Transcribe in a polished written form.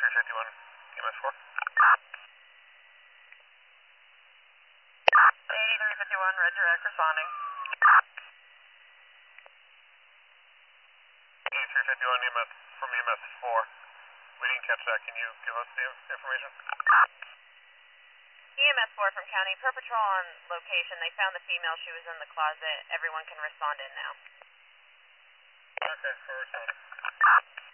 351, EMS 4. 8351, red direct responding. 8351, EMS from EMS 4. We didn't catch that. Can you give us the information? EMS 4 from County. Per patrol on location. They found the female. She was in the closet. Everyone can respond in now. Okay, we're responding.